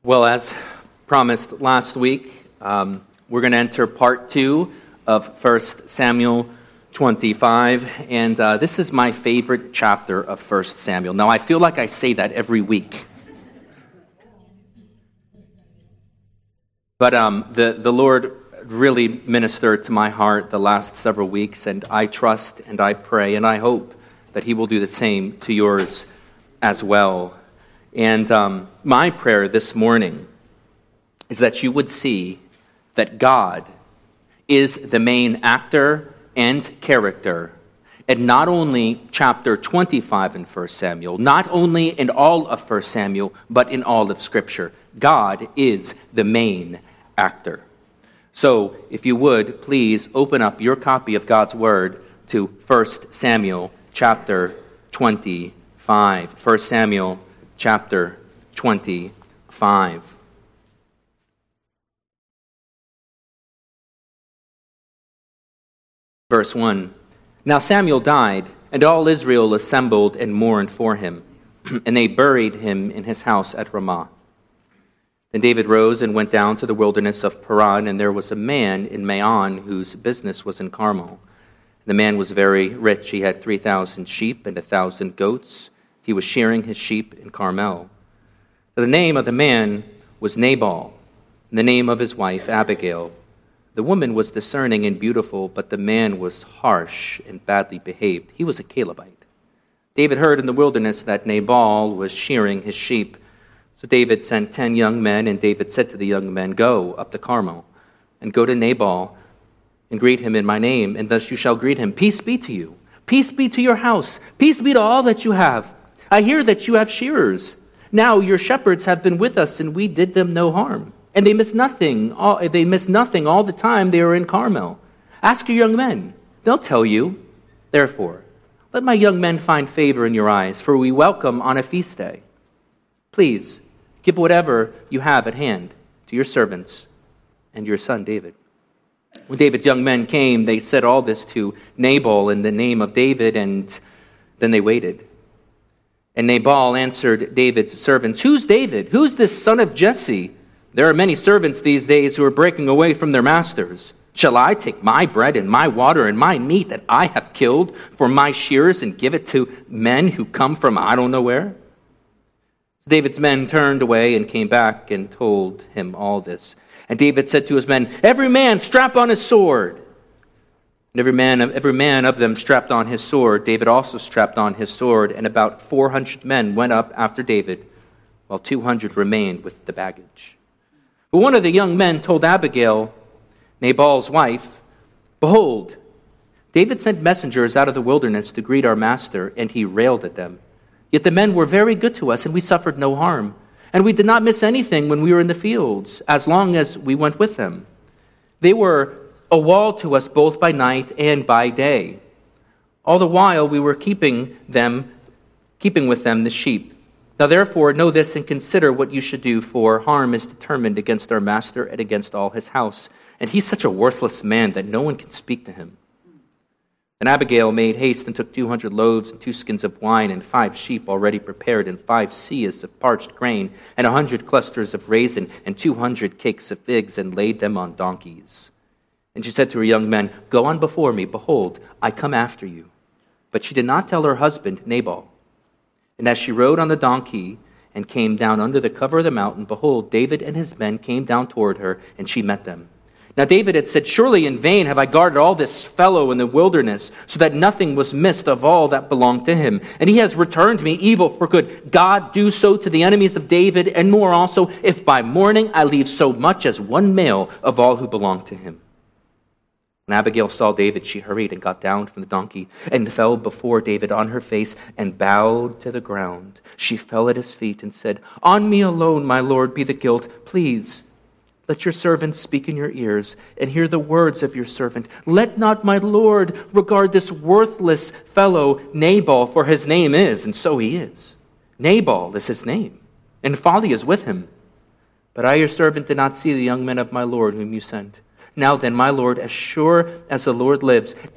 Well, as promised last week, we're going to enter part 2 of 1 Samuel 25, and this is my favorite chapter of 1 Samuel. Now, I feel like I say that every week. But the Lord really ministered to my heart the last several weeks, and I trust and I pray and I hope that He will do the same to yours as well. And my prayer this morning is that you would see that God is the main actor and character, and not only chapter 25 in 1 Samuel, not only in all of 1 Samuel, but in all of Scripture. God is the main actor. So, if you would, please open up your copy of God's Word to 1 Samuel chapter 25. 1 Samuel chapter 25. Verse 1. Now Samuel died, and all Israel assembled and mourned for him, and they buried him in his house at Ramah. Then David rose and went down to the wilderness of Paran, and there was a man in Maon whose business was in Carmel. The man was very rich. He had 3,000 sheep and 1,000 goats. He was shearing his sheep in Carmel. The name of the man was Nabal, and the name of his wife Abigail. The woman was discerning and beautiful, but the man was harsh and badly behaved. He was a Calebite. David heard in the wilderness that Nabal was shearing his sheep. So David sent 10 young men, and David said to the young men, "Go up to Carmel, and go to Nabal, and greet him in my name, and thus you shall greet him. Peace be to you. Peace be to your house. Peace be to all that you have. I hear that you have shearers. Now your shepherds have been with us, and we did them no harm. And they missed nothing all the time they were in Carmel. Ask your young men. They'll tell you. Therefore, let my young men find favor in your eyes, for we welcome on a feast day. Please, give whatever you have at hand to your servants and your son David." When David's young men came, they said all this to Nabal in the name of David, and then they waited. And Nabal answered David's servants, "Who's David? Who's this son of Jesse? There are many servants these days who are breaking away from their masters. Shall I take my bread and my water and my meat that I have killed for my shearers and give it to men who come from I don't know where?" David's men turned away and came back and told him all this. And David said to his men, "Every man strap on his sword." And every man of them strapped on his sword. David also strapped on his sword, and about 400 men went up after David, while 200 remained with the baggage. But one of the young men told Abigail, Nabal's wife, "Behold, David sent messengers out of the wilderness to greet our master, and he railed at them. Yet the men were very good to us, and we suffered no harm. And we did not miss anything when we were in the fields, as long as we went with them. They were a wall to us both by night and by day. All the while we were keeping with them the sheep. Now therefore know this and consider what you should do, for harm is determined against our master and against all his house. And he's such a worthless man that no one can speak to him." And Abigail made haste and took 200 loaves and 2 skins of wine and 5 sheep already prepared and 5 seahs of parched grain and 100 clusters of raisin and 200 cakes of figs, and laid them on donkeys. And she said to her young men, "Go on before me. Behold, I come after you." But she did not tell her husband Nabal. And as she rode on the donkey and came down under the cover of the mountain, behold, David and his men came down toward her, and she met them. Now David had said, "Surely in vain have I guarded all this fellow in the wilderness, so that nothing was missed of all that belonged to him. And he has returned me evil for good. God do so to the enemies of David, and more also, if by morning I leave so much as one male of all who belong to him." When Abigail saw David, she hurried and got down from the donkey, and fell before David on her face, and bowed to the ground. She fell at his feet and said, "On me alone, my lord, be the guilt. Please, let your servant speak in your ears, and hear the words of your servant. Let not my lord regard this worthless fellow Nabal, for his name is," and so he is. "Nabal is his name, and folly is with him. But I, your servant, did not see the young men of my lord whom you sent. Now then, my lord, as sure as the Lord lives, and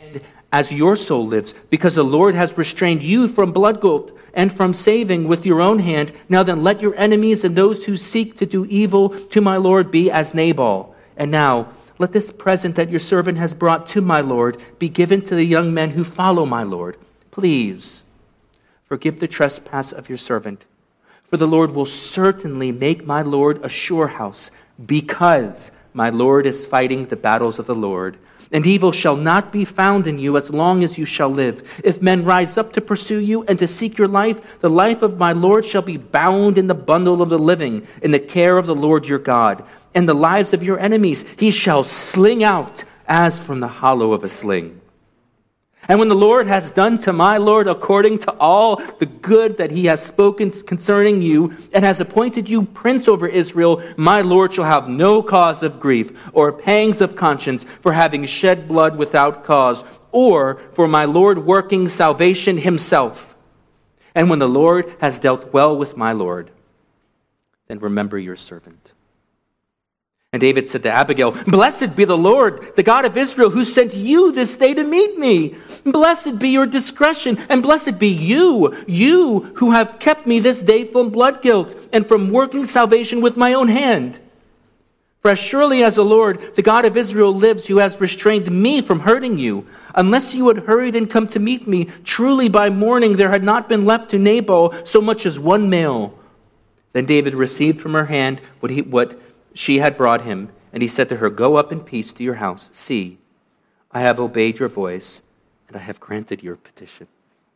as your soul lives, because the Lord has restrained you from blood guilt and from saving with your own hand. Now then, let your enemies and those who seek to do evil to my Lord be as Nabal. And now, let this present that your servant has brought to my Lord be given to the young men who follow my Lord. Please, forgive the trespass of your servant, for the Lord will certainly make my Lord a sure house, because my Lord is fighting the battles of the Lord. And evil shall not be found in you as long as you shall live. If men rise up to pursue you and to seek your life, the life of my Lord shall be bound in the bundle of the living, in the care of the Lord your God. And the lives of your enemies he shall sling out as from the hollow of a sling. And when the Lord has done to my Lord according to all the good that he has spoken concerning you, and has appointed you prince over Israel, my Lord shall have no cause of grief or pangs of conscience for having shed blood without cause, or for my Lord working salvation himself. And when the Lord has dealt well with my Lord, then remember your servant. And David said to Abigail, Blessed be the Lord, the God of Israel, who sent you this day to meet me. Blessed be your discretion, and blessed be you who have kept me this day from blood guilt and from working salvation with my own hand. For as surely as the Lord, the God of Israel, lives, who has restrained me from hurting you, unless you had hurried and come to meet me, truly by morning there had not been left to Nabal so much as one male. Then David received from her hand what she had brought him, and he said to her, Go up in peace to your house. See, I have obeyed your voice, and I have granted your petition.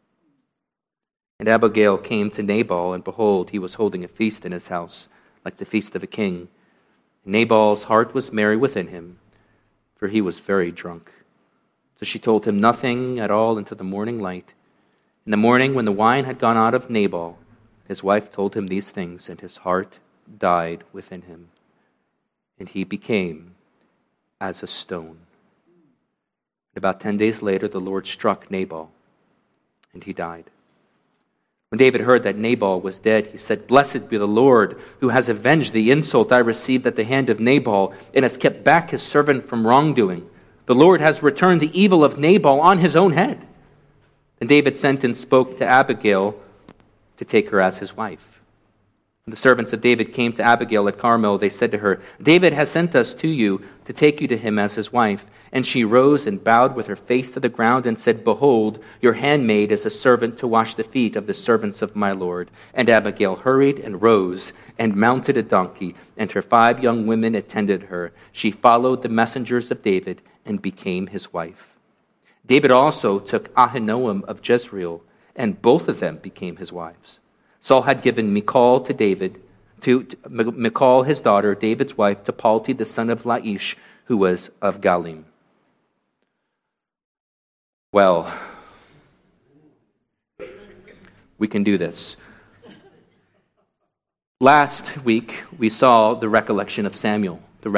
And Abigail came to Nabal, and behold, he was holding a feast in his house, like the feast of a king. And Nabal's heart was merry within him, for he was very drunk. So she told him nothing at all until the morning light. In the morning, when the wine had gone out of Nabal, his wife told him these things, and his heart died within him. And he became as a stone. About 10 days later, the Lord struck Nabal, and he died. When David heard that Nabal was dead, he said, Blessed be the Lord, who has avenged the insult I received at the hand of Nabal, and has kept back his servant from wrongdoing. The Lord has returned the evil of Nabal on his own head. And David sent and spoke to Abigail to take her as his wife. When the servants of David came to Abigail at Carmel, they said to her, David has sent us to you to take you to him as his wife. And she rose and bowed with her face to the ground and said, Behold, your handmaid is a servant to wash the feet of the servants of my Lord. And Abigail hurried and rose and mounted a donkey, and her 5 young women attended her. She followed the messengers of David and became his wife. David also took Ahinoam of Jezreel, and both of them became his wives. Saul had given Michal to David, Michal his daughter, David's wife, to Palti the son of Laish, who was of Galim. Well, we can do this. Last week, we saw the recollection of Samuel.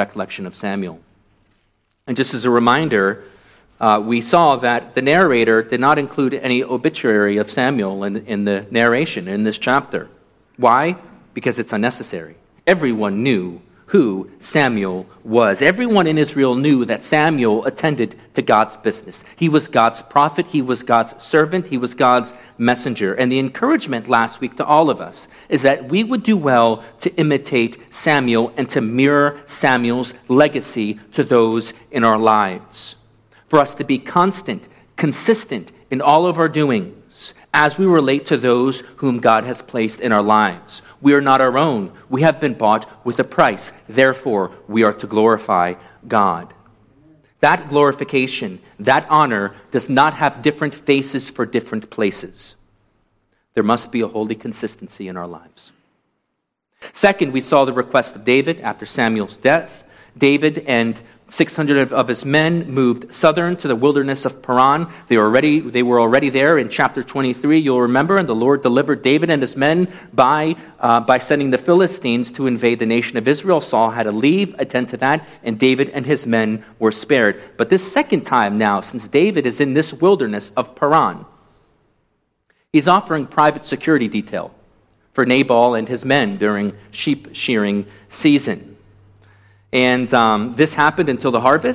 And just as a reminder, we saw that the narrator did not include any obituary of Samuel in the narration in this chapter. Why? Because it's unnecessary. Everyone knew who Samuel was. Everyone in Israel knew that Samuel attended to God's business. He was God's prophet. He was God's servant. He was God's messenger. And the encouragement last week to all of us is that we would do well to imitate Samuel and to mirror Samuel's legacy to those in our lives. For us to be constant, consistent in all of our doings as we relate to those whom God has placed in our lives. We are not our own. We have been bought with a price. Therefore, we are to glorify God. That glorification, that honor, does not have different faces for different places. There must be a holy consistency in our lives. Second, we saw the request of David after Samuel's death. David and 600 of his men moved southern to the wilderness of Paran. They were already there in chapter 23, you'll remember, and the Lord delivered David and his men by sending the Philistines to invade the nation of Israel. Saul had to leave, attend to that, and David and his men were spared. But this second time now, since David is in this wilderness of Paran, he's offering private security detail for Nabal and his men during sheep shearing season. And this happened until the harvest.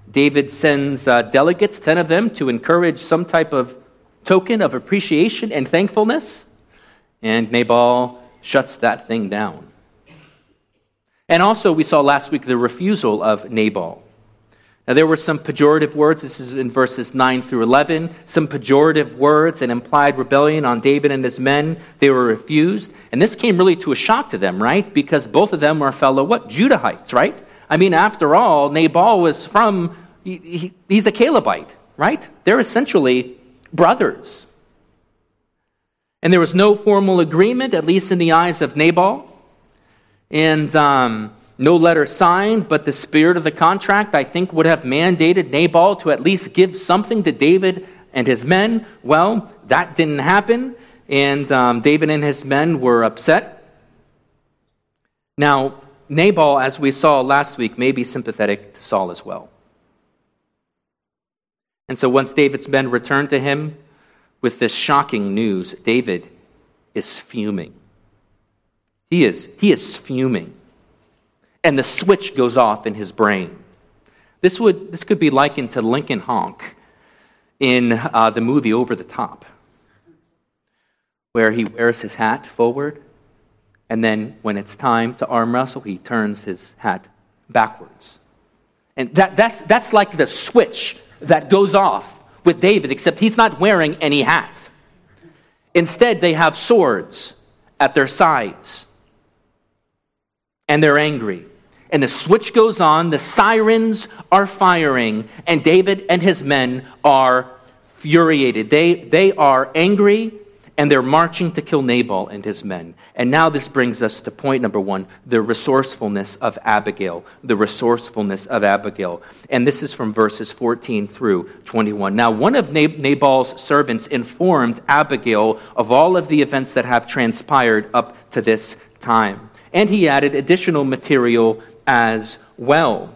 David sends delegates, 10 of them, to encourage some type of token of appreciation and thankfulness. And Nabal shuts that thing down. And also, we saw last week the refusal of Nabal. Now, there were some pejorative words. This is in verses 9 through 11. Some pejorative words and implied rebellion on David and his men. They were refused. And this came really to a shock to them, right? Because both of them were fellow, Judahites, right? I mean, after all, Nabal was he's a Calebite, right? They're essentially brothers. And there was no formal agreement, at least in the eyes of Nabal. And no letter signed, but the spirit of the contract, I think, would have mandated Nabal to at least give something to David and his men. Well, that didn't happen, and David and his men were upset. Now, Nabal, as we saw last week, may be sympathetic to Saul as well. And so once David's men returned to him with this shocking news, David is fuming. He is fuming. And the switch goes off in his brain. This could be likened to Lincoln Honk in the movie Over the Top, where he wears his hat forward, and then when it's time to arm wrestle, he turns his hat backwards. And that's like the switch that goes off with David, except he's not wearing any hat. Instead, they have swords at their sides. And they're angry. And the switch goes on, the sirens are firing, and David and his men are furiated. They are angry, and they're marching to kill Nabal and his men. And now this brings us to point number 1, the resourcefulness of Abigail. The resourcefulness of Abigail. And this is from verses 14 through 21. Now, one of Nabal's servants informed Abigail of all of the events that have transpired up to this time. And he added additional material as well.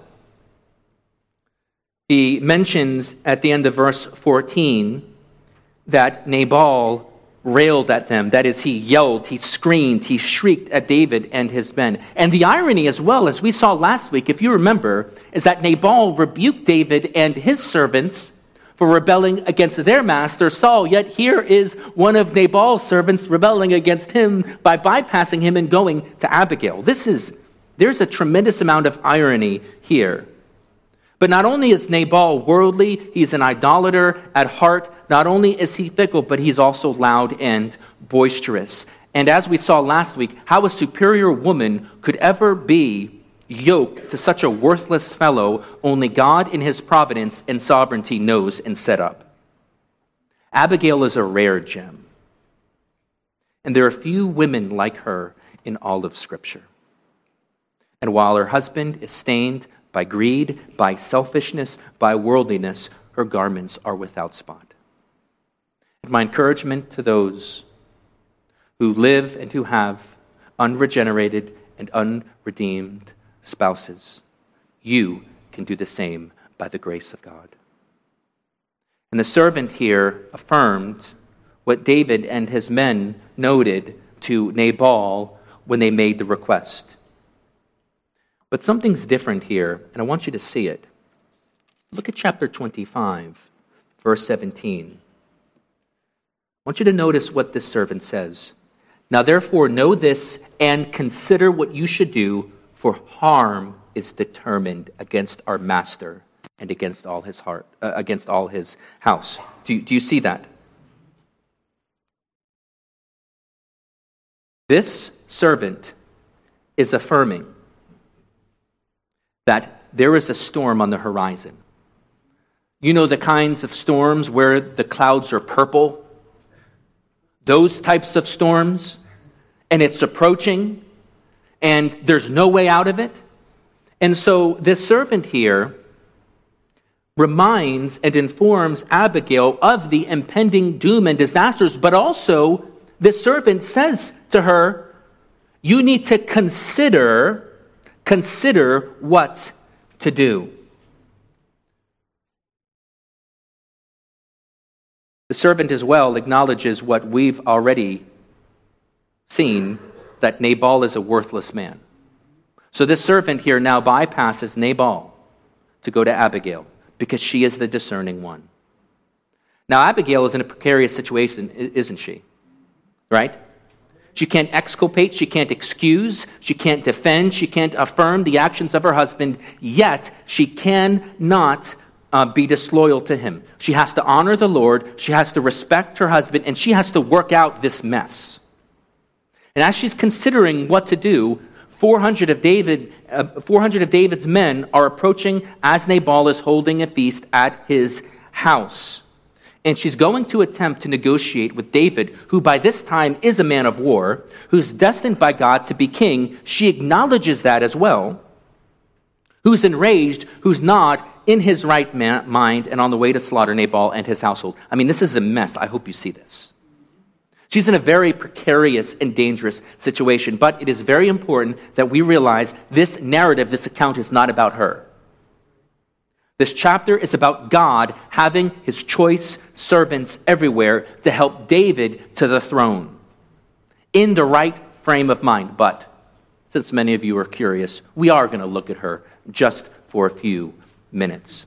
He mentions at the end of verse 14 that Nabal railed at them. That is, he yelled, he screamed, he shrieked at David and his men. And the irony as well, as we saw last week, if you remember, is that Nabal rebuked David and his servants for rebelling against their master, Saul. Yet here is one of Nabal's servants rebelling against him by bypassing him and going to Abigail. There's a tremendous amount of irony here. But not only is Nabal worldly, he's an idolater at heart. Not only is he fickle, but he's also loud and boisterous. And as we saw last week, how a superior woman could ever be yoked to such a worthless fellow, only God in his providence and sovereignty knows and set up. Abigail is a rare gem. And there are few women like her in all of Scripture. And while her husband is stained by greed, by selfishness, by worldliness, her garments are without spot. And my encouragement to those who live and who have unregenerated and unredeemed spouses, you can do the same by the grace of God. And the servant here affirmed what David and his men noted to Nabal when they made the request. But something's different here, and I want you to see it. Look at chapter 25, verse 17. I want you to notice what this servant says. Now therefore know this and consider what you should do, for harm is determined against our master and against all his house. Do you see that? This servant is affirming that there is a storm on the horizon. You know the kinds of storms where the clouds are purple? Those types of storms, and it's approaching, and there's no way out of it. And so this servant here reminds and informs Abigail of the impending doom and disasters, but also this servant says to her, you need to consider what to do. The servant as well acknowledges what we've already seen, that Nabal is a worthless man. So this servant here now bypasses Nabal to go to Abigail, because she is the discerning one. Now, Abigail is in a precarious situation, isn't she? Right? She can't exculpate, she can't excuse, she can't defend, she can't affirm the actions of her husband, yet she cannot be disloyal to him. She has to honor the Lord, she has to respect her husband, and she has to work out this mess. And as she's considering what to do, 400 of David's men are approaching as Nabal is holding a feast at his house. And she's going to attempt to negotiate with David, who by this time is a man of war, who's destined by God to be king. She acknowledges that as well. Who's enraged, who's not in his right mind and on the way to slaughter Nabal and his household. I mean, this is a mess. I hope you see this. She's in a very precarious and dangerous situation, but it is very important that we realize this narrative, this account is not about her. This chapter is about God having his choice servants everywhere to help David to the throne in the right frame of mind. But since many of you are curious, we are going to look at her just for a few minutes.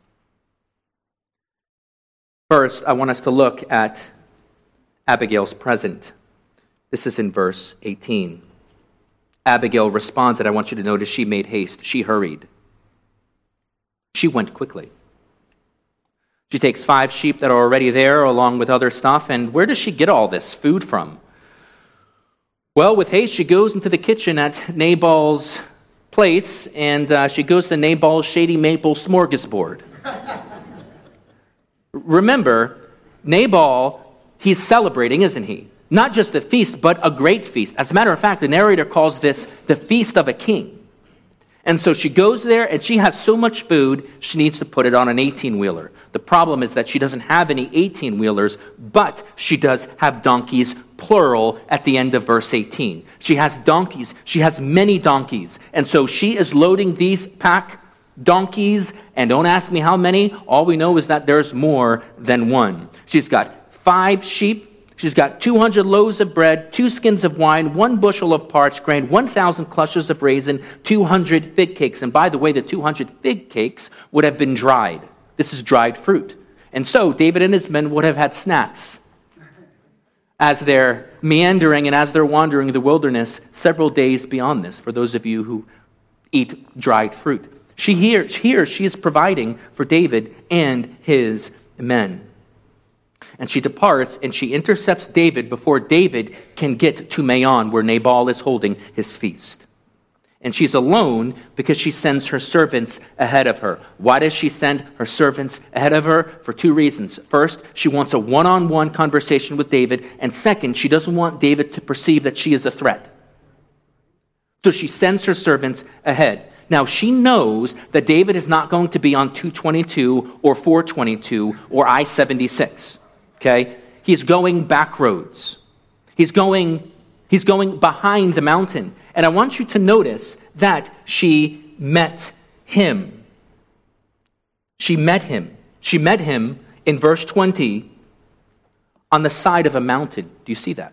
First, I want us to look at Abigail's present. This is in verse 18. Abigail responded. I want you to notice she made haste. She hurried. She went quickly. She takes 5 sheep that are already there along with other stuff. And where does she get all this food from? Well, with haste, she goes into the kitchen at Nabal's place, and she goes to Nabal's shady maple smorgasbord. Remember, Nabal, he's celebrating, isn't he? Not just a feast, but a great feast. As a matter of fact, the narrator calls this the feast of a king. And so she goes there, and she has so much food, she needs to put it on an 18-wheeler. The problem is that she doesn't have any 18-wheelers, but she does have donkeys, plural, at the end of verse 18. She has donkeys. She has many donkeys. And so she is loading these pack donkeys, and don't ask me how many. All we know is that there's more than one. She's got 5 sheep. She's got 200 loaves of bread, 2 skins of wine, 1 bushel of parched grain, 1,000 clusters of raisin, 200 fig cakes. And by the way, the 200 fig cakes would have been dried. This is dried fruit. And so David and his men would have had snacks as they're meandering and as they're wandering the wilderness several days beyond this, for those of you who eat dried fruit. She is providing for David and his men. And she departs, and she intercepts David before David can get to Maon, where Nabal is holding his feast. And she's alone because she sends her servants ahead of her. Why does she send her servants ahead of her? For 2 reasons. First, she wants a one-on-one conversation with David. And second, she doesn't want David to perceive that she is a threat. So she sends her servants ahead. Now, she knows that David is not going to be on 222 or 422 or I-76. Okay? He's going back roads. He's going behind the mountain. And I want you to notice that she met him. She met him. She met him in verse 20 on the side of a mountain. Do you see that?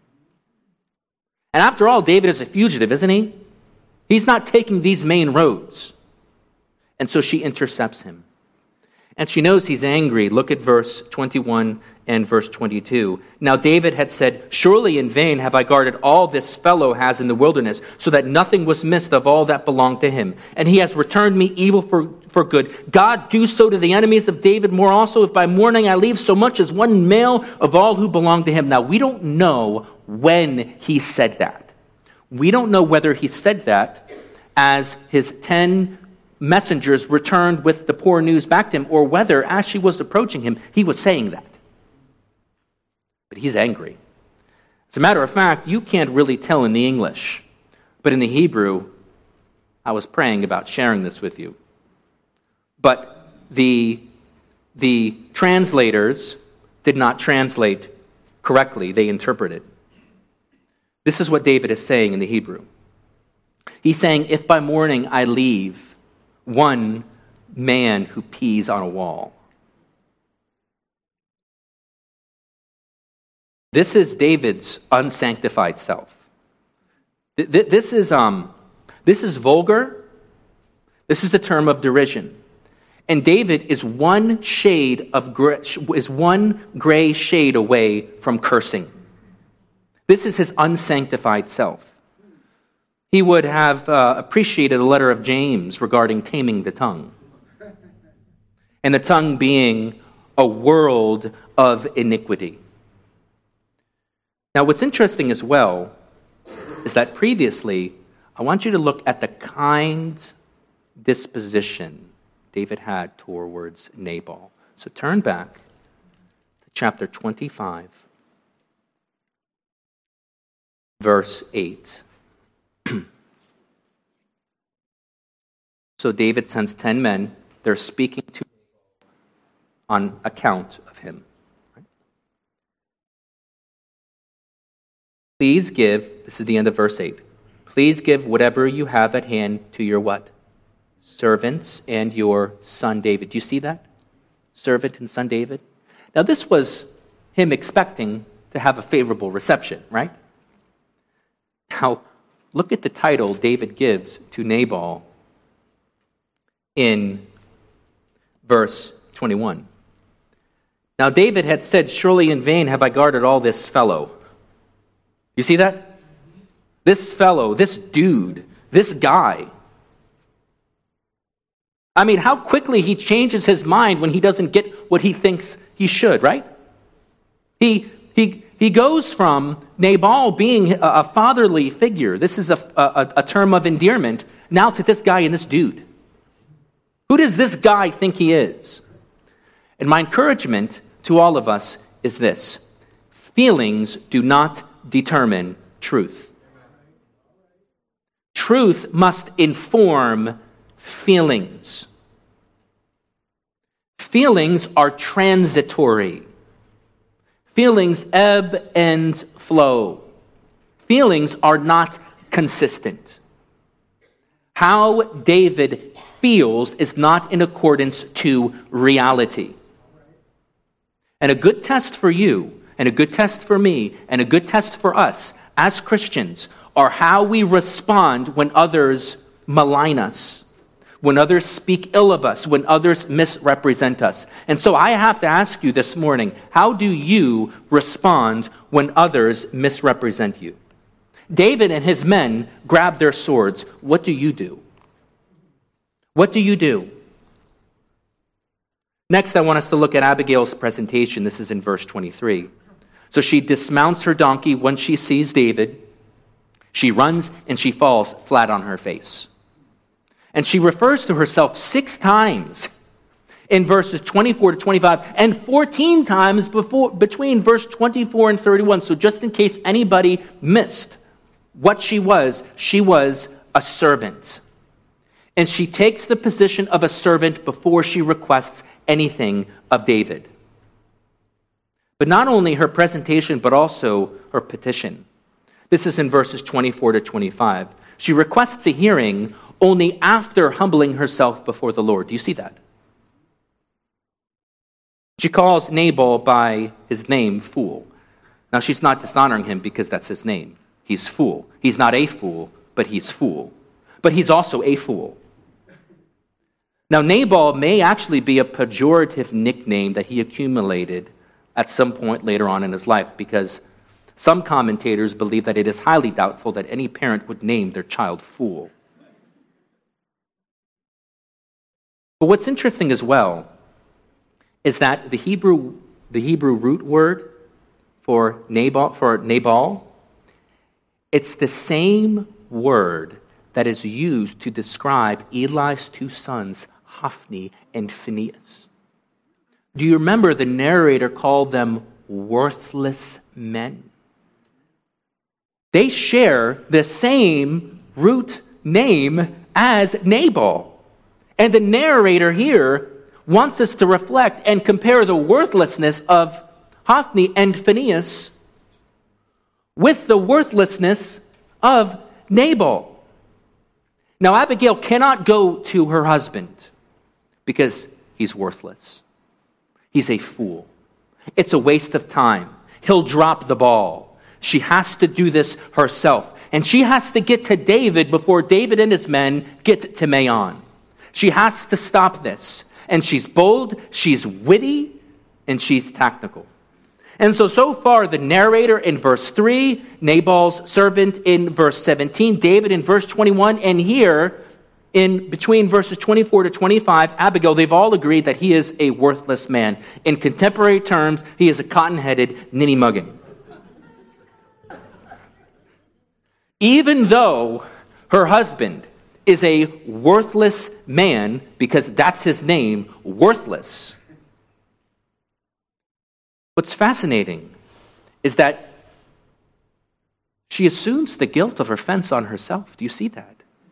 And after all, David is a fugitive, isn't he? He's not taking these main roads. And so she intercepts him. And she knows he's angry. Look at verse 21 and verse 22. Now David had said, "Surely in vain have I guarded all this fellow has in the wilderness, so that nothing was missed of all that belonged to him. And he has returned me evil for good. God, do so to the enemies of David more also, if by morning I leave so much as one male of all who belong to him." Now we don't know when he said that. We don't know whether he said that as his 10 messengers returned with the poor news back to him, or whether, as she was approaching him, he was saying that. But he's angry. As a matter of fact, you can't really tell in the English, but in the Hebrew, I was praying about sharing this with you. But the translators did not translate correctly. They interpreted. This is what David is saying in the Hebrew. He's saying, if by morning I leave one man who pees on a wall. This is David's unsanctified self. This is vulgar. This is a term of derision. And David is one gray shade away from cursing. This is his unsanctified self. He would have appreciated the letter of James regarding taming the tongue. And the tongue being a world of iniquity. Now, what's interesting as well is that previously, I want you to look at the kind disposition David had towards Nabal. So turn back to chapter 25, verse 8. So David sends 10 men. They're speaking to Nabal on account of him. Please give, this is the end of verse 8, please give whatever you have at hand to your what? Servants and your son David. Do you see that? Servant and son David. Now this was him expecting to have a favorable reception, right? Now look at the title David gives to Nabal in verse 21. Now David had said, surely in vain have I guarded all this fellow. You see that? This fellow, this dude, this guy. I mean, how quickly he changes his mind when he doesn't get what he thinks he should, right? He goes from Nabal being a fatherly figure, this is a term of endearment, now to this guy and this dude. Who does this guy think he is? And my encouragement to all of us is this: feelings do not determine truth. Truth must inform feelings. Feelings are transitory. Feelings ebb and flow. Feelings are not consistent. How David feels is not in accordance to reality. And a good test for you, and a good test for me, and a good test for us as Christians are how we respond when others malign us, when others speak ill of us, when others misrepresent us. And so I have to ask you this morning, how do you respond when others misrepresent you? David and his men grab their swords. What do you do? What do you do? Next, I want us to look at Abigail's presentation. This is in verse 23. So she dismounts her donkey when she sees David. She runs and she falls flat on her face. And she refers to herself 6 times in verses 24 to 25 and 14 times between verse 24 and 31. So just in case anybody missed what she was a servant. And she takes the position of a servant before she requests anything of David. But not only her presentation, but also her petition. This is in verses 24 to 25. She requests a hearing only after humbling herself before the Lord. Do you see that? She calls Nabal by his name, fool. Now, she's not dishonoring him because that's his name. He's fool. He's not a fool, but he's fool. But he's also a fool. Now, Nabal may actually be a pejorative nickname that he accumulated at some point later on in his life, because some commentators believe that it is highly doubtful that any parent would name their child fool. But what's interesting as well is that the Hebrew root word for Nabal, it's the same word that is used to describe Eli's 2 sons, Hophni and Phinehas. Do you remember the narrator called them worthless men? They share the same root name as Nabal. And the narrator here wants us to reflect and compare the worthlessness of Hophni and Phinehas with the worthlessness of Nabal. Now, Abigail cannot go to her husband because he's worthless. He's a fool. It's a waste of time. He'll drop the ball. She has to do this herself. And she has to get to David before David and his men get to Maon. She has to stop this. And she's bold, she's witty, and she's tactical. And so far, the narrator in verse 3, Nabal's servant in verse 17, David in verse 21, and here, in between verses 24 to 25, Abigail, they've all agreed that he is a worthless man. In contemporary terms, he is a cotton-headed ninny-muggin. Even though her husband is a worthless man, because that's his name, worthless. What's fascinating is that she assumes the guilt of her offense on herself. Do you see that?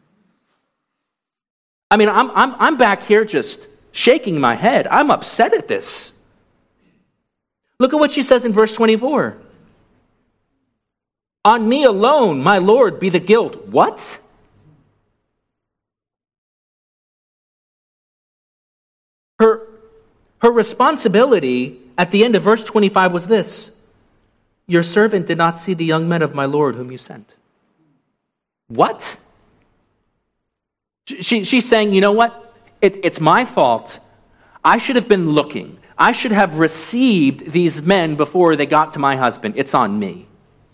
I mean, I'm back here just shaking my head. I'm upset at this. Look at what she says in verse 24. On me alone, my Lord, be the guilt. What? Her responsibility at the end of verse 25 was this: your servant did not see the young men of my Lord whom you sent. What? She's saying, you know what? It's my fault. I should have been looking. I should have received these men before they got to my husband. It's on me.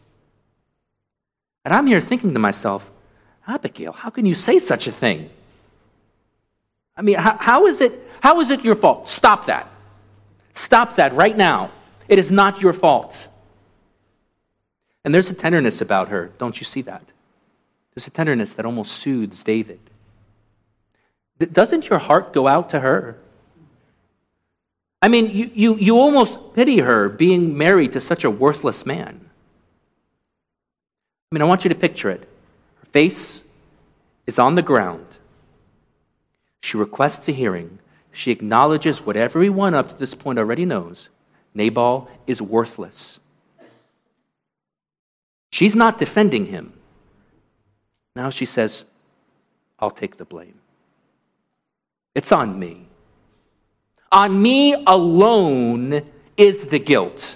And I'm here thinking to myself, Abigail, how can you say such a thing? I mean, how is it your fault? Stop that. Stop that right now. It is not your fault. And there's a tenderness about her. Don't you see that? There's a tenderness that almost soothes David. Doesn't your heart go out to her? I mean, you almost pity her being married to such a worthless man. I mean, I want you to picture it. Her face is on the ground. She requests a hearing. She acknowledges what everyone up to this point already knows. Nabal is worthless. She's not defending him. Now she says, I'll take the blame. It's on me. On me alone is the guilt.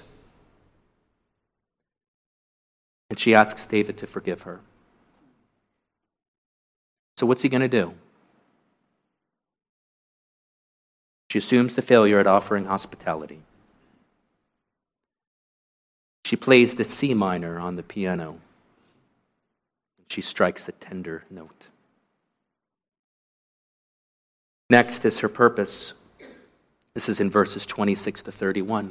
And she asks David to forgive her. So what's he going to do? She assumes the failure at offering hospitality. She plays the C minor on the piano. She strikes a tender note. Next is her purpose. This is in verses 26 to 31.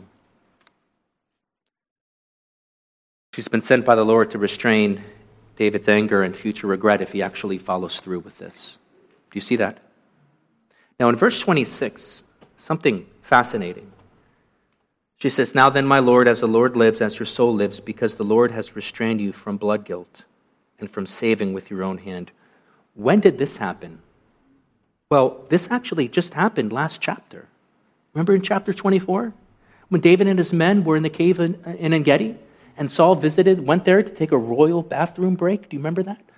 She's been sent by the Lord to restrain David's anger and future regret if he actually follows through with this. Do you see that? Now in verse 26, something fascinating. She says, now then, my Lord, as the Lord lives, as your soul lives, because the Lord has restrained you from blood guilt and from saving with your own hand. When did this happen? Well, this actually just happened last chapter. Remember in chapter 24? When David and his men were in the cave in En-Gedi, and Saul went there to take a royal bathroom break. Do you remember that?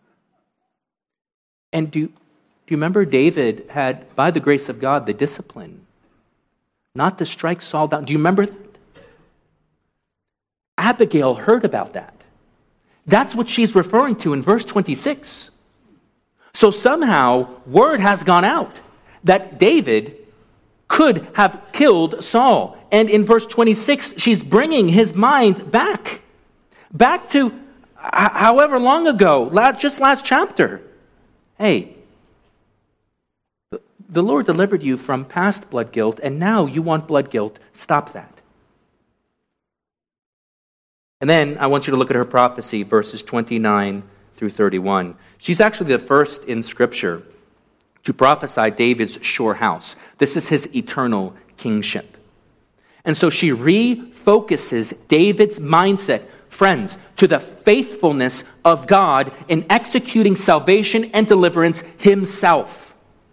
And do you remember David had, by the grace of God, the discipline not to strike Saul down? Do you remember that? Abigail heard about that. That's what she's referring to in verse 26. So somehow, word has gone out that David could have killed Saul. And in verse 26, she's bringing his mind back to however long ago, just last chapter. Hey, the Lord delivered you from past blood guilt, and now you want blood guilt. Stop that. And then I want you to look at her prophecy, verses 29 through 31. She's actually the first in Scripture to prophesy David's sure house. This is his eternal kingship. And so she refocuses David's mindset, friends, to the faithfulness of God in executing salvation and deliverance himself.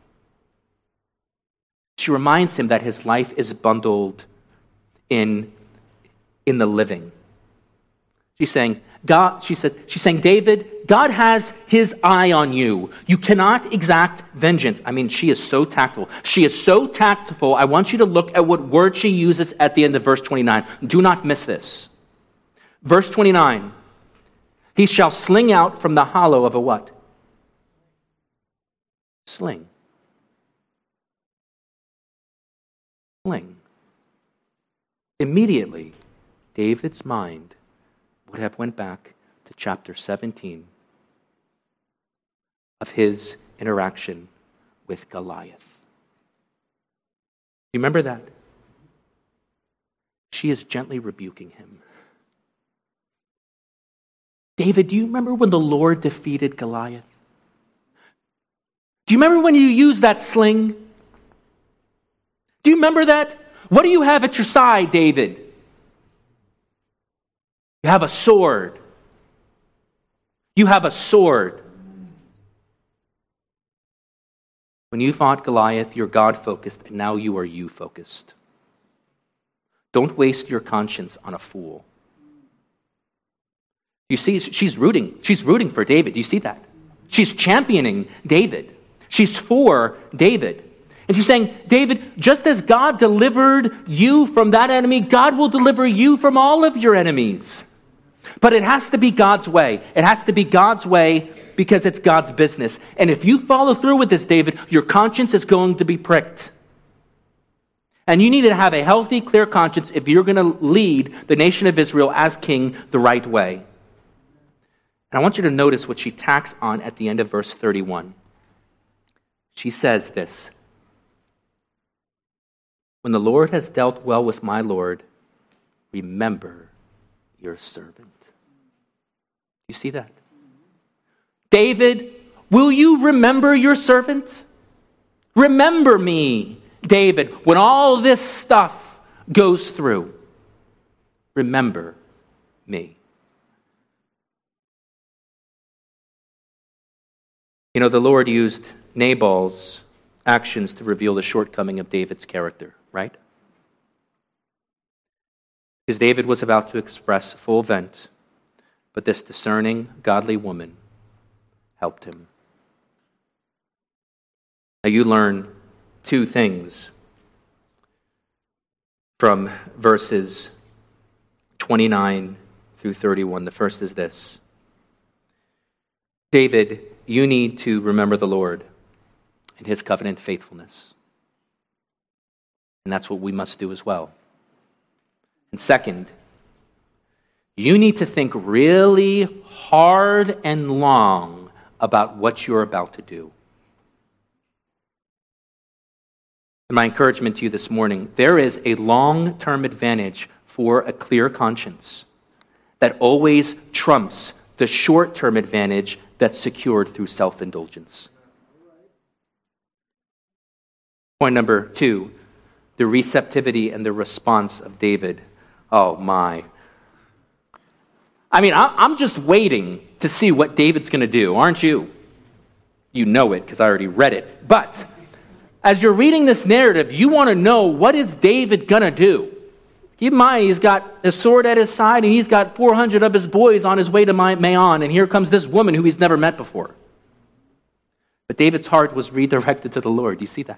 She reminds him that his life is bundled in the living. She's saying, David, God has his eye on you. You cannot exact vengeance. I mean, she is so tactful. She is so tactful. I want you to look at what word she uses at the end of verse 29. Do not miss this. Verse 29. He shall sling out from the hollow of a what? Sling. sling. Immediately, David's mind would have went back to chapter 17 of his interaction with Goliath. You remember that? She is gently rebuking him. David, do you remember when the Lord defeated Goliath? Do you remember when you used that sling? Do you remember that? What do you have at your side, David? You have a sword. You have a sword. When you fought Goliath, you're God-focused, and now you are you-focused. Don't waste your conscience on a fool. You see, she's rooting. She's rooting for David. Do you see that? She's championing David. She's for David. And she's saying, David, just as God delivered you from that enemy, God will deliver you from all of your enemies. But it has to be God's way. It has to be God's way because it's God's business. And if you follow through with this, David, your conscience is going to be pricked. And you need to have a healthy, clear conscience if you're going to lead the nation of Israel as king the right way. And I want you to notice what she tacks on at the end of verse 31. She says this: when the Lord has dealt well with my Lord, remember your servant. You see that? David, will you remember your servant? Remember me, David, when all this stuff goes through. Remember me. You know, the Lord used Nabal's actions to reveal the shortcoming of David's character, right? Because David was about to express full vent, but this discerning, godly woman helped him. Now you learn two things from verses 29 through 31. The first is this: David, you need to remember the Lord and his covenant faithfulness. And that's what we must do as well. And second, you need to think really hard and long about what you're about to do. And my encouragement to you this morning, there is a long-term advantage for a clear conscience that always trumps the short-term advantage that's secured through self-indulgence. Point number 2, the receptivity and the response of David. Oh my. I mean, I'm just waiting to see what David's going to do, aren't you? You know it because I already read it. But as you're reading this narrative, you want to know, what is David going to do? Keep in mind, he's got a sword at his side, and he's got 400 of his boys on his way to Maon, and here comes this woman who he's never met before. But David's heart was redirected to the Lord. Do you see that?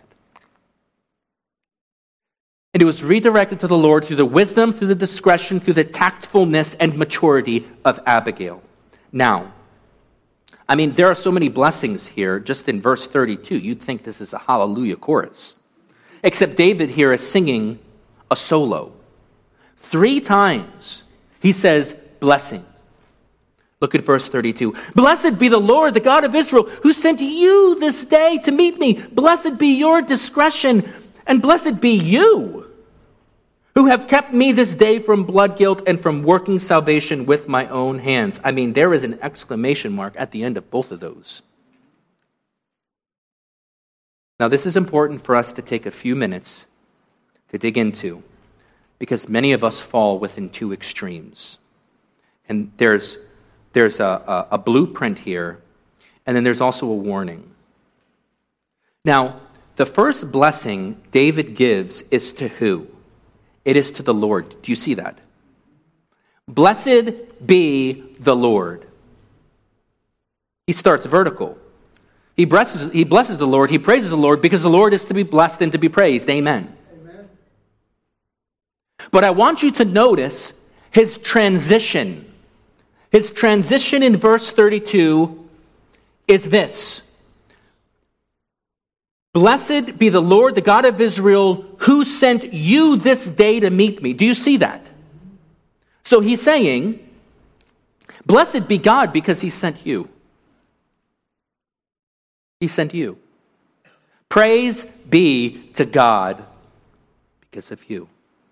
And it was redirected to the Lord through the wisdom, through the discretion, through the tactfulness and maturity of Abigail. Now, I mean, there are so many blessings here, just in verse 32. You'd think this is a hallelujah chorus. Except David here is singing a solo. 3 times he says blessing. Look at verse 32. Blessed be the Lord, the God of Israel, who sent you this day to meet me. Blessed be your discretion, and blessed be you, who have kept me this day from blood guilt and from working salvation with my own hands. I mean, there is an exclamation mark at the end of both of those. Now, this is important for us to take a few minutes to dig into, because many of us fall within 2 extremes. And there's a blueprint here, and then there's also a warning. Now, the first blessing David gives is to who? It is to the Lord. Do you see that? Blessed be the Lord. He starts vertical. He blesses the Lord. He praises the Lord because the Lord is to be blessed and to be praised. Amen. Amen. But I want you to notice his transition. His transition in verse 32 is this: Blessed be the Lord, the God of Israel, who sent you this day to meet me. Do you see that? So he's saying, blessed be God because he sent you. He sent you. Praise be to God because of you.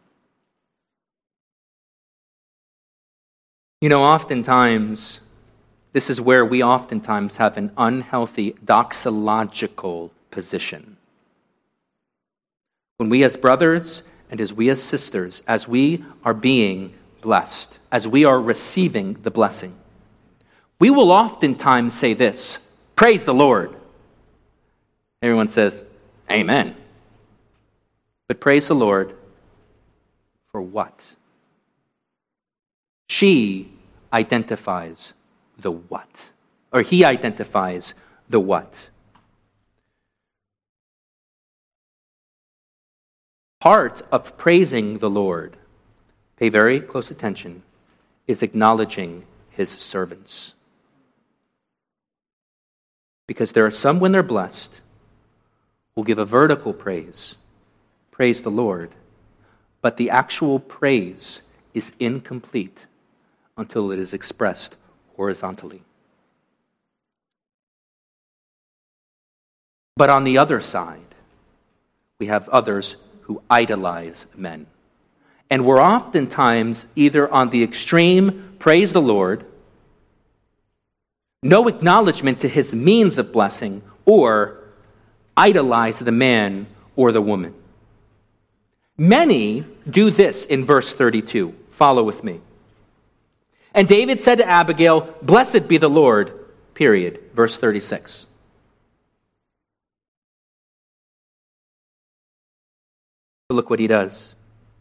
You know, oftentimes, this is where we oftentimes have an unhealthy doxological position. When we as brothers and as we as sisters, as we are being blessed, as we are receiving the blessing, we will oftentimes say this, praise the Lord. Everyone says, amen. But praise the Lord for what? She identifies the what, or he identifies the what. Part of praising the Lord, pay very close attention, is acknowledging his servants. Because there are some, when they're blessed, will give a vertical praise, praise the Lord, but the actual praise is incomplete until it is expressed horizontally. But on the other side, we have others who idolize men. And we're oftentimes either on the extreme, praise the Lord, no acknowledgement to his means of blessing, or idolize the man or the woman. Many do this in verse 32. Follow with me. And David said to Abigail, blessed be the Lord, period. Verse 36. But look what he does.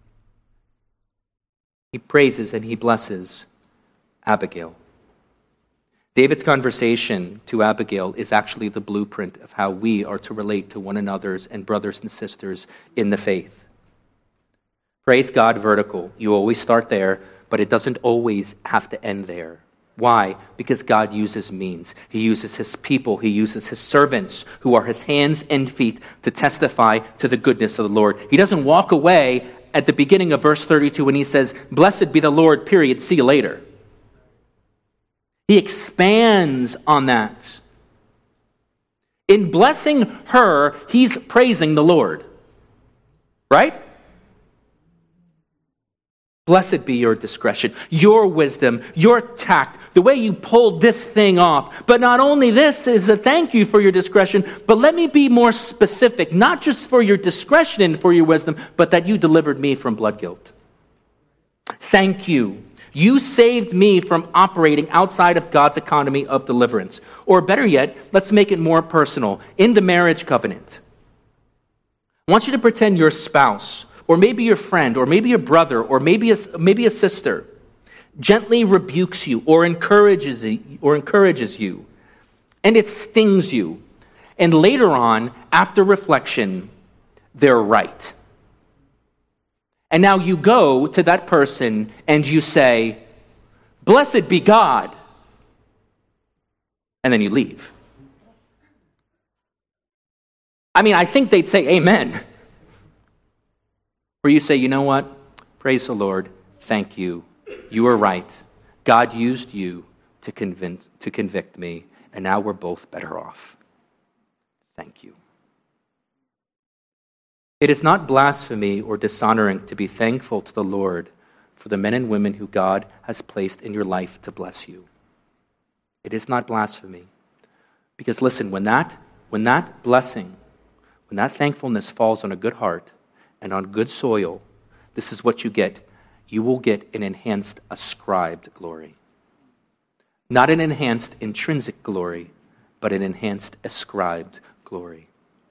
He praises and he blesses Abigail. David's conversation to Abigail is actually the blueprint of how we are to relate to one another's and brothers and sisters in the faith. Praise God vertical. You always start there, but it doesn't always have to end there. Why? Because God uses means. He uses his people. He uses his servants who are his hands and feet to testify to the goodness of the Lord. He doesn't walk away at the beginning of verse 32 when he says, blessed be the Lord, period, see you later. He expands on that. In blessing her, he's praising the Lord. Right? Blessed be your discretion, your wisdom, your tact, the way you pulled this thing off. But not only this is a thank you for your discretion, but let me be more specific, not just for your discretion and for your wisdom, but that you delivered me from blood guilt. Thank you. You saved me from operating outside of God's economy of deliverance. Or better yet, let's make it more personal. In the marriage covenant, I want you to pretend your spouse, or maybe your friend, or maybe your brother, or maybe a sister, gently rebukes you or encourages you, and it stings you. And later on, after reflection, they're right. And now you go to that person and you say, blessed be God. And then you leave. I mean, I think they'd say amen. Or you say, you know what? Praise the Lord. Thank you. You were right. God used you to convict me, and now we're both better off. Thank you. It is not blasphemy or dishonoring to be thankful to the Lord for the men and women who God has placed in your life to bless you. It is not blasphemy. Because listen, when that blessing, when that thankfulness falls on a good heart and on good soil, this is what you get. You will get an enhanced ascribed glory. Not an enhanced intrinsic glory, but an enhanced ascribed glory.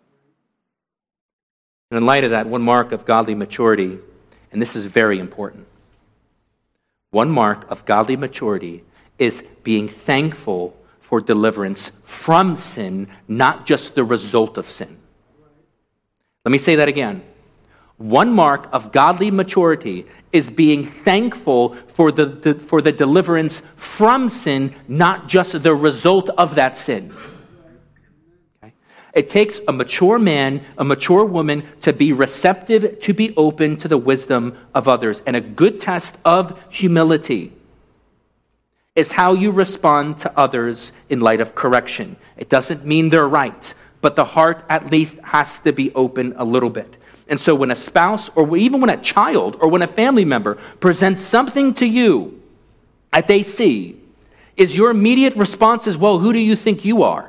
And in light of that, one mark of godly maturity, and this is very important, one mark of godly maturity is being thankful for deliverance from sin, not just the result of sin. Let me say that again. One mark of godly maturity is being thankful for the deliverance from sin, not just the result of that sin. Okay? It takes a mature man, a mature woman to be receptive, to be open to the wisdom of others. And a good test of humility is how you respond to others in light of correction. It doesn't mean they're right, but the heart at least has to be open a little bit. And so when a spouse, or even when a child, or when a family member presents something to you that they see, is your immediate response is, well, who do you think you are?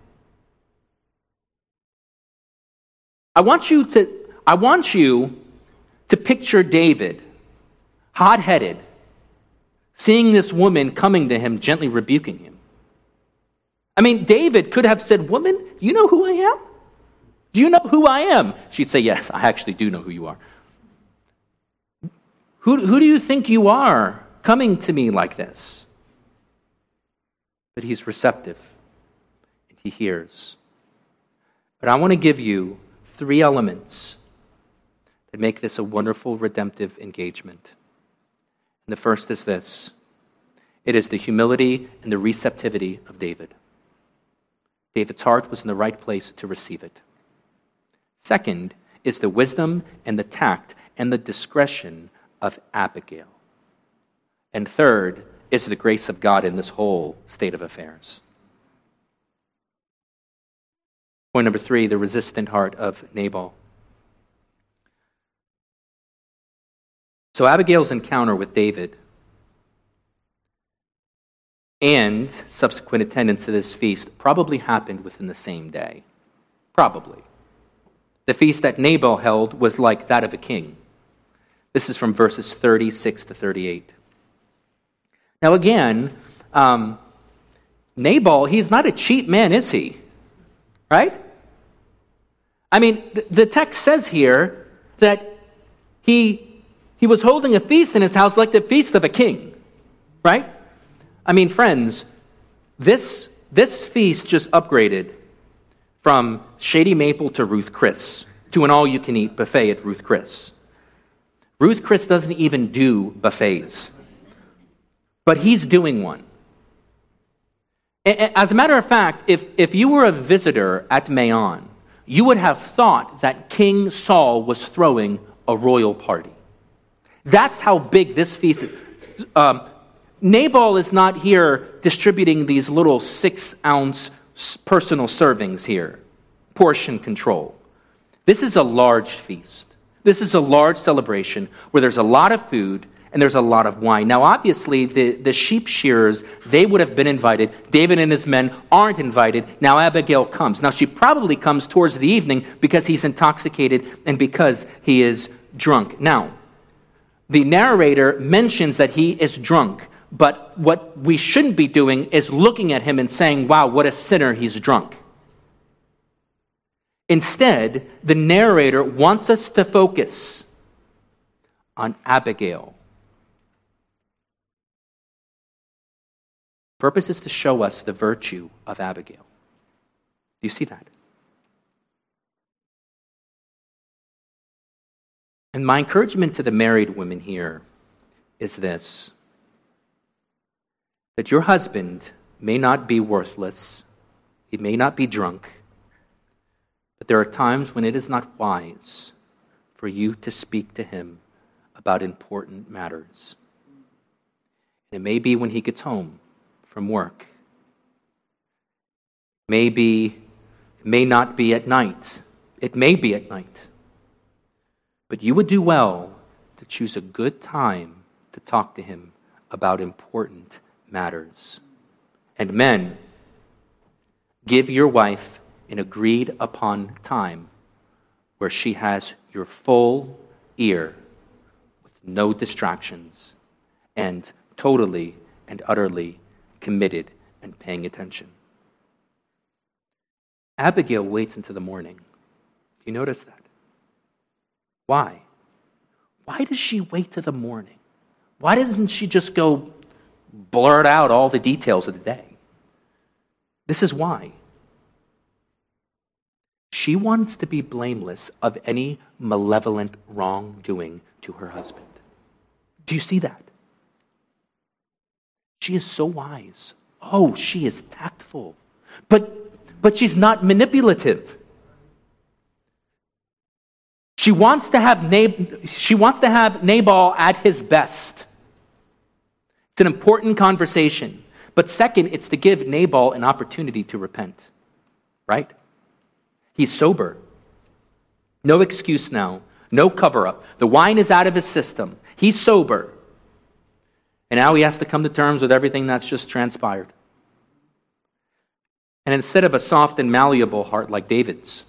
I want you to picture David, hot-headed, seeing this woman coming to him, gently rebuking him. I mean, David could have said, woman, you know who I am? Do you know who I am? She'd say, yes, I actually do know who you are. Who do you think you are coming to me like this? But he's receptive, and he hears. But I want to give you 3 elements that make this a wonderful redemptive engagement. And the first is this. It is the humility and the receptivity of David. David's heart was in the right place to receive it. Second is the wisdom and the tact and the discretion of Abigail. And third is the grace of God in this whole state of affairs. Point number 3, the resistant heart of Nabal. So Abigail's encounter with David and subsequent attendance to this feast probably happened within the same day. Probably. The feast that Nabal held was like that of a king. This is from verses 36 to 38. Now again, Nabal, he's not a cheap man, is he? Right? I mean, the text says here that he was holding a feast in his house like the feast of a king, right? I mean, friends, this feast just upgraded from Shady Maple to Ruth Chris to an all-you-can-eat buffet at Ruth Chris. Ruth Chris doesn't even do buffets, but he's doing one. As a matter of fact, if you were a visitor at Maon, you would have thought that King Saul was throwing a royal party. That's how big this feast is. Nabal is not here distributing these little 6-ounce personal servings here, portion control. This is a large feast. This is a large celebration where there's a lot of food and there's a lot of wine. Now, obviously, the sheep shearers, they would have been invited. David and his men aren't invited. Now, Abigail comes. Now, she probably comes towards the evening because he's intoxicated and because he is drunk. Now, the narrator mentions that he is drunk, but what we shouldn't be doing is looking at him and saying, wow, what a sinner, he's drunk. Instead, the narrator wants us to focus on Abigail. Purpose is to show us the virtue of Abigail. Do you see that? And my encouragement to the married women here is this: that your husband may not be worthless, he may not be drunk, but there are times when it is not wise for you to speak to him about important matters. It may be when he gets home from work. It may not be at night. It may be at night. But you would do well to choose a good time to talk to him about important matters. And men, give your wife an agreed upon time where she has your full ear with no distractions and totally and utterly committed and paying attention. Abigail waits until the morning. Do you notice that? Why? Why does she wait till the morning? Why doesn't she just go blurt out all the details of the day? This is why. She wants to be blameless of any malevolent wrongdoing to her husband. Do you see that? She is so wise. Oh, she is tactful. But but she's not manipulative. She wants to have Nabal at his best. It's an important conversation. But second, it's to give Nabal an opportunity to repent. Right? He's sober. No excuse now. No cover-up. The wine is out of his system. He's sober. And now he has to come to terms with everything that's just transpired. And instead of a soft and malleable heart like David's,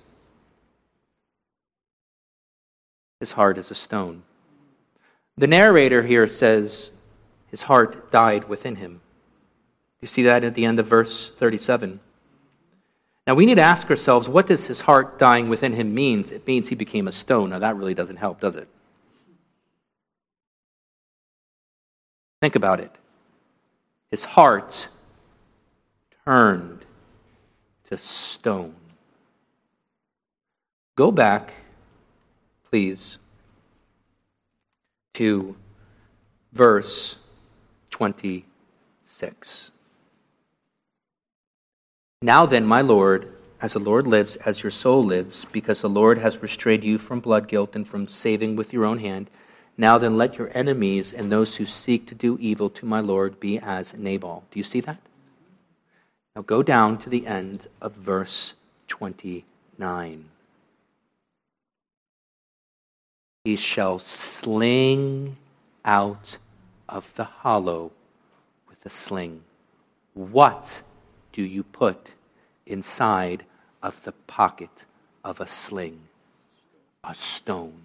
his heart is a stone. The narrator here says his heart died within him. You see that at the end of verse 37. Now we need to ask ourselves, what does his heart dying within him mean? It means he became a stone. Now that really doesn't help, does it? Think about it. His heart turned to stone. Go back, please, to verse 26. Now then, my Lord, as the Lord lives, as your soul lives, because the Lord has restrained you from blood guilt and from saving with your own hand, now then let your enemies and those who seek to do evil to my Lord be as Nabal. Do you see that? Now go down to the end of verse 29. He shall sling out of the hollow with a sling. What do you put inside of the pocket of a sling? A stone.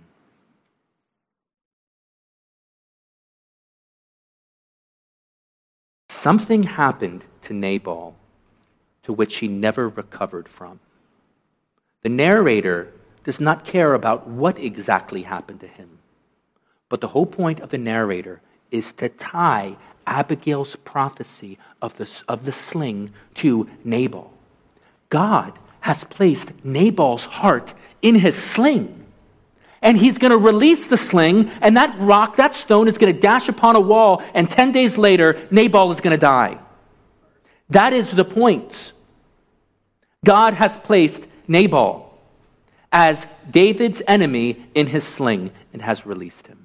Something happened to Nabal to which he never recovered from. The narrator does not care about what exactly happened to him, but the whole point of the narrator is to tie Abigail's prophecy of the sling to Nabal. God has placed Nabal's heart in his sling. And he's going to release the sling, and that stone is going to dash upon a wall, and 10 days later, Nabal is going to die. That is the point. God has placed Nabal as David's enemy in his sling and has released him.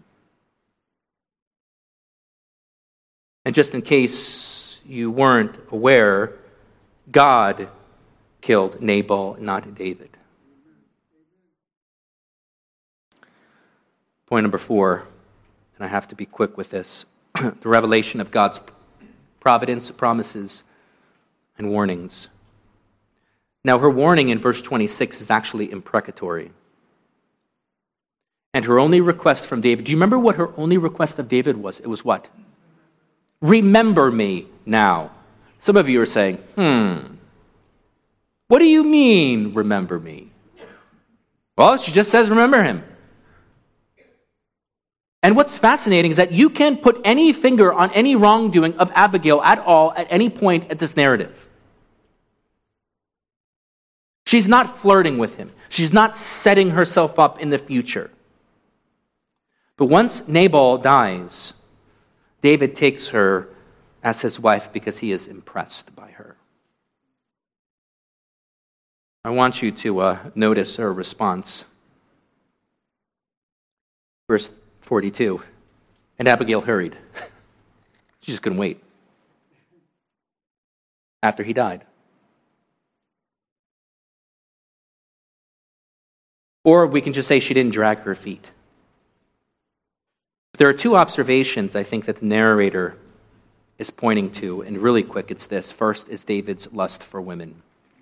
And just in case you weren't aware, God killed Nabal, not David. Point number 4, and I have to be quick with this, the revelation of God's providence, promises, and warnings. Now, her warning in verse 26 is actually imprecatory. And her only request from David, do you remember what her only request of David was? It was what? Remember me now. Some of you are saying, what do you mean, remember me? Well, she just says, remember him. And what's fascinating is that you can't put any finger on any wrongdoing of Abigail at all at any point at this narrative. She's not flirting with him. She's not setting herself up in the future. But once Nabal dies, David takes her as his wife because he is impressed by her. I want you to notice her response. Verse 42. And Abigail hurried. She just couldn't wait. After he died. Or we can just say she didn't drag her feet. But there are two observations I think that the narrator is pointing to, and really quick, it's this. First is David's lust for women.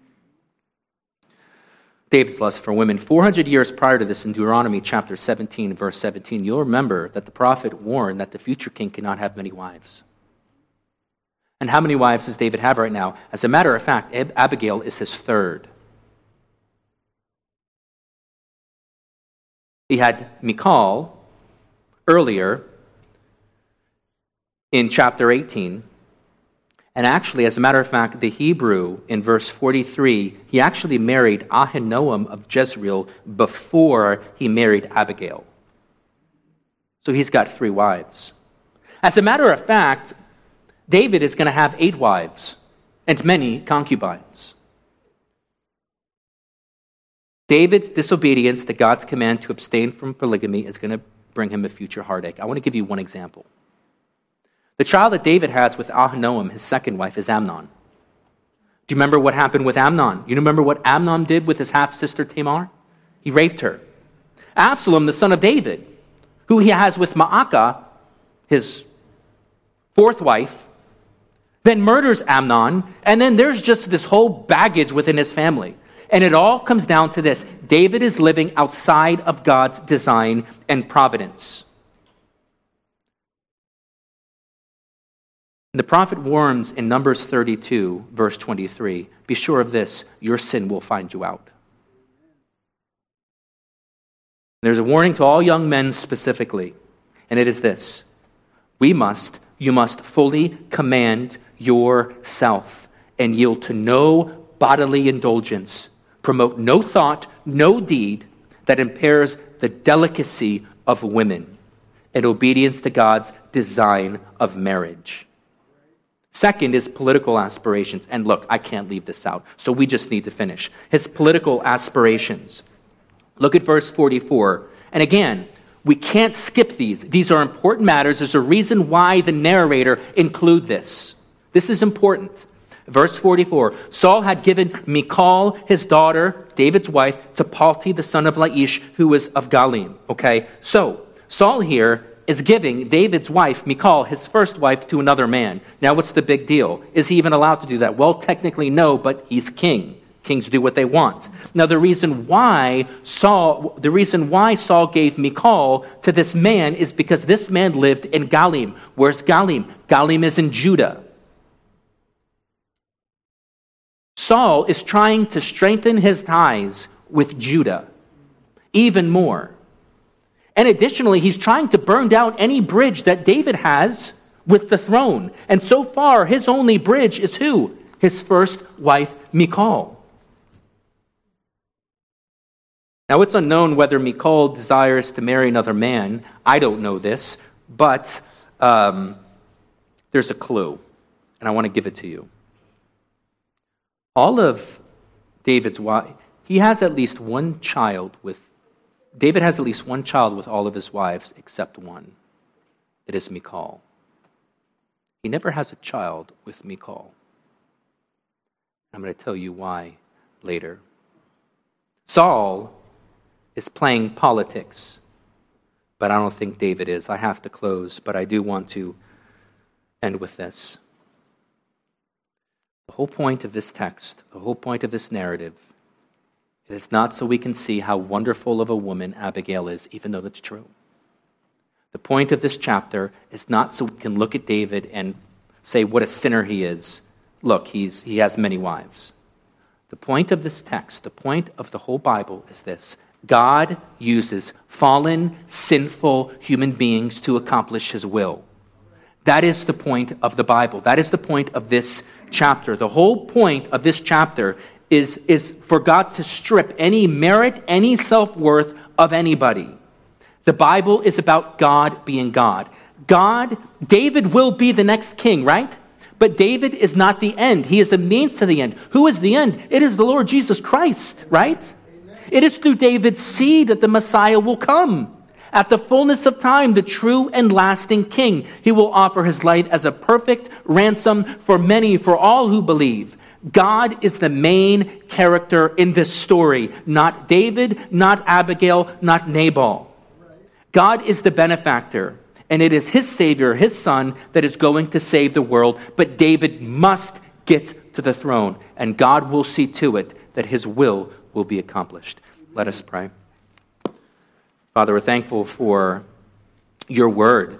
David's lust for women. 400 years prior to this, in Deuteronomy chapter 17, verse 17, you'll remember that the prophet warned that the future king cannot have many wives. And how many wives does David have right now? As a matter of fact, Abigail is his third. He had Michal earlier in chapter 18. And actually, as a matter of fact, the Hebrew in verse 43, he actually married Ahinoam of Jezreel before he married Abigail. So he's got 3 wives. As a matter of fact, David is going to have 8 wives and many concubines. David's disobedience to God's command to abstain from polygamy is going to bring him a future heartache. I want to give you one example. The child that David has with Ahinoam, his second wife, is Amnon. Do you remember what happened with Amnon? You remember what Amnon did with his half-sister Tamar? He raped her. Absalom, the son of David, who he has with Maacah, his fourth wife, then murders Amnon, and then there's just this whole baggage within his family. And it all comes down to this. David is living outside of God's design and providence. The prophet warns in Numbers 32, verse 23, be sure of this, your sin will find you out. There's a warning to all young men specifically, and it is this. You must fully command yourself and yield to no bodily indulgence. Promote no thought, no deed that impairs the delicacy of women and obedience to God's design of marriage. Second is political aspirations. And look, I can't leave this out, so we just need to finish. His political aspirations. Look at verse 44. And again, we can't skip these. These are important matters. There's a reason why the narrator includes this. This is important. Verse 44, Saul had given Michal, his daughter, David's wife, to Palti, the son of Laish, who was of Galim. Okay, so Saul here is giving David's wife, Michal, his first wife, to another man. Now, what's the big deal? Is he even allowed to do that? Well, technically no, but he's king. Kings do what they want. Now, the reason why Saul gave Michal to this man is because this man lived in Galim. Where's Galim? Galim is in Judah. Saul is trying to strengthen his ties with Judah even more. And additionally, he's trying to burn down any bridge that David has with the throne. And so far, his only bridge is who? His first wife, Michal. Now, it's unknown whether Michal desires to marry another man. I don't know this, but there's a clue, and I want to give it to you. All of David's wife, David has at least one child with all of his wives except one. It is Michal. He never has a child with Michal. I'm going to tell you why later. Saul is playing politics, but I don't think David is. I have to close, but I do want to end with this. The whole point of this text, the whole point of this narrative, it is not so we can see how wonderful of a woman Abigail is, even though that's true. The point of this chapter is not so we can look at David and say what a sinner he is. Look, he has many wives. The point of this text, the point of the whole Bible is this. God uses fallen, sinful human beings to accomplish his will. That is the point of the Bible. That is the point of this chapter. The whole point of this chapter is for God to strip any merit, any self-worth of anybody. The Bible is about God being God. David will be the next king, right? But David is not the end. He is a means to the end. Who is the end? It is the Lord Jesus Christ, right? Amen. It is through David's seed that the Messiah will come. At the fullness of time, the true and lasting king. He will offer his life as a perfect ransom for many, for all who believe. God is the main character in this story, not David, not Abigail, not Nabal. God is the benefactor, and it is his Savior, his Son, that is going to save the world. But David must get to the throne, and God will see to it that his will be accomplished. Let us pray. Father, we're thankful for your word.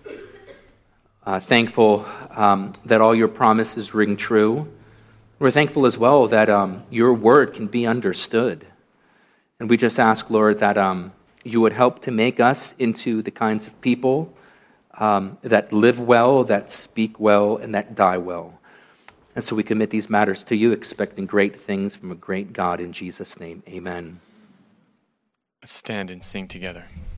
Thankful that all your promises ring true. We're thankful as well that your word can be understood. And we just ask, Lord, that you would help to make us into the kinds of people that live well, that speak well, and that die well. And so we commit these matters to you, expecting great things from a great God in Jesus' name. Amen. Let's stand and sing together.